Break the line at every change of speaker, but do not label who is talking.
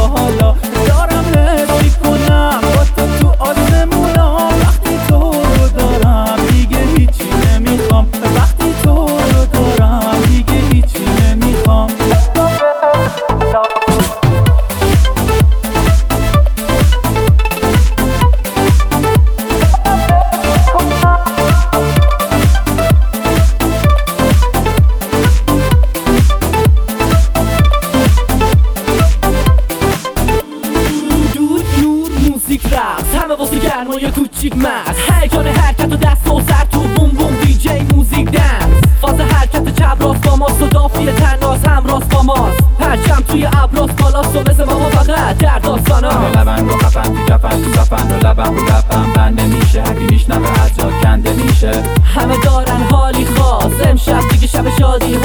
حالا دارم حس کنم با تو آسمونا. وقتی تو رو دارم دیگه هیچی نمیخوام، وقتی تو رو دارم دیگه هیچی نمیخوام. همه واسه گرمای کوچیک مست، هیجان حرکت و دست و سر تو بوم بوم دی جی موزیک دنس. فاز حرکت چپ راست با ماست و دافی تناس هم راست با ماست. پرچم توی ابراز بالاست و مثل ما فقط در داستانا.
لبن رو خفن تو جفن تو صفن رو لبن رو لبن بند نمیشه، هرکی میشنوه از جا کنده میشه.
همه دارن حالی خاص امشب دیگه شب شادی